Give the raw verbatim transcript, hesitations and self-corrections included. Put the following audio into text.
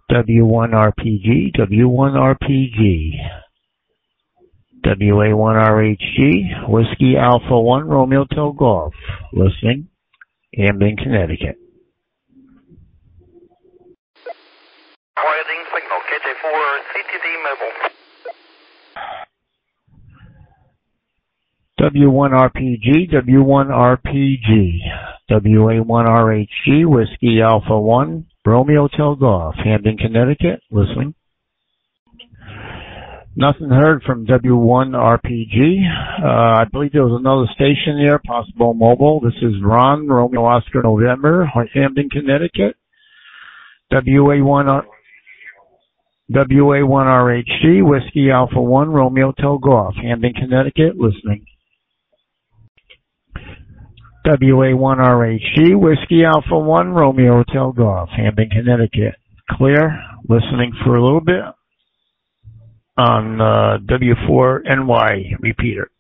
W one R P G, W one R P G, W A one R H G, Whiskey Alpha one, Romeo Hotel Golf. Listening, Camden, Connecticut. Heading signal, K J four, C T D mobile. W one R P G, W one R P G, W A one R H G, Whiskey Alpha one, Romeo Hotel Golf, Camden, Connecticut. Listening. Nothing heard from W one R P G. Uh, I believe there was another station there, possible mobile. This is Ron, Romeo Oscar November, Camden, Connecticut. W A one R W A one R H G, Whiskey Alpha one, Romeo Hotel Golf, Camden, Connecticut. Listening. W A one R H G, Whiskey Alpha one, Romeo Hotel Golf, Camden, Connecticut. Clear. Listening for a little bit on uh, W four N Y repeater.